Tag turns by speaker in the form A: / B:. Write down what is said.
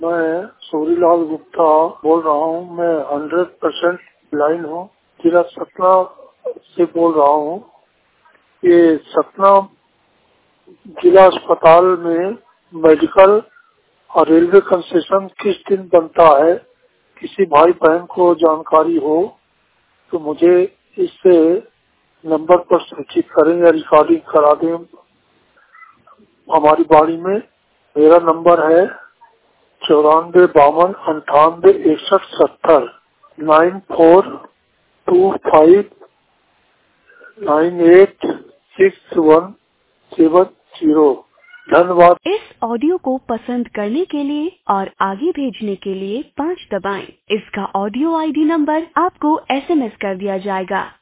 A: मैं सूरीलाल गुप्ता बोल रहा हूँ। मैं 100% ब्लाइंड हूँ। जिला सतना से बोल रहा हूँ। ये सतना जिला अस्पताल में मेडिकल और रेलवे कंसेशन किस दिन बनता है? किसी भाई बहन को जानकारी हो तो मुझे इससे नंबर पर सूचित करें या रिकॉर्डिंग करा दें हमारी बाड़ी में। मेरा नंबर है 9452 58 61 70 9425986170। धन्यवाद।
B: इस ऑडियो को पसंद करने के लिए और आगे भेजने के लिए 5 दबाएं। इसका ऑडियो आईडी नंबर आपको SMS कर दिया जाएगा।